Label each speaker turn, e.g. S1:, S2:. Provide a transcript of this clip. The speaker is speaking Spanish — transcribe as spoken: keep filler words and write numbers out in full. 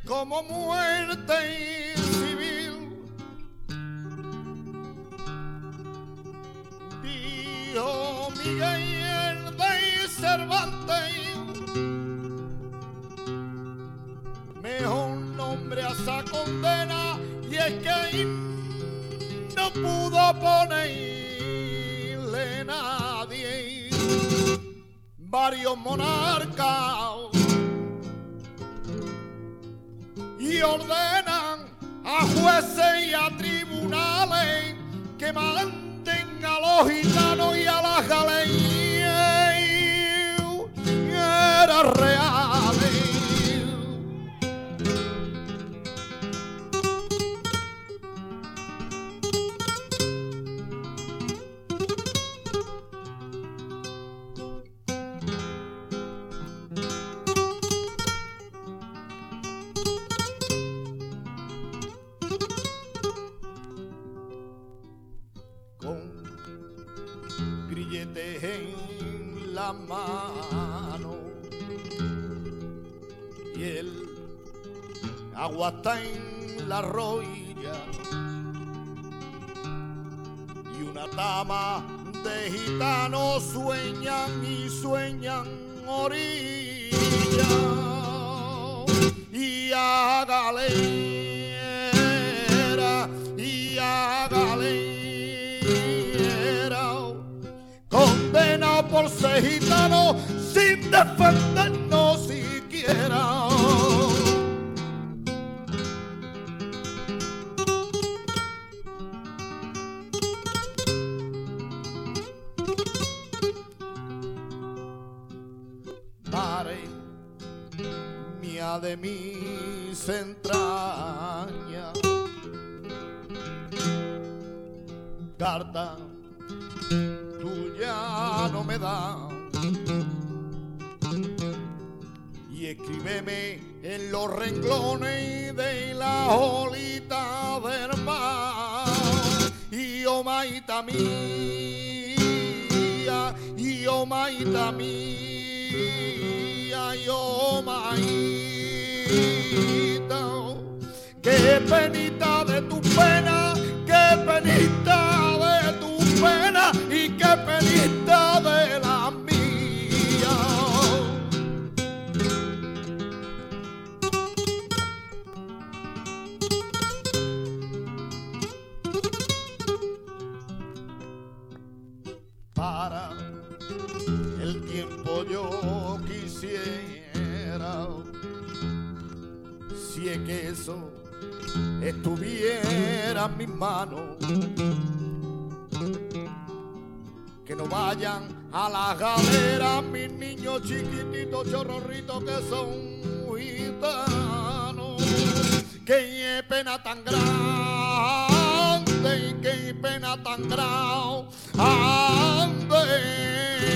S1: como muerte civil. Dijo Miguel de Cervantes, mejor nombre a esa condena, y es que ahí no pudo ponerle nadie. Varios monarcas y ordenan a jueces y a tribunales que manden a los gitanos y a las galerías. Era real. En la mano y el agua está en la rodilla y una dama de gitanos sueñan y sueñan orilla y a galera y a galera condenado por ser gitano sin defendernos siquiera. Madre mía de mis entrañas, carta tú ya no me das y escríbeme en los renglones de la olita del mar y oh maita mía y oh maita mía y oh maita, qué penita de tu pena, qué penita de tu pena y qué penita de la mía. Para el tiempo yo quisiera, si es que eso estuviera en mis manos, que no vayan a la galera mis niños chiquititos chorrorritos que son gitanos. Qué pena tan grande, qué pena tan grande.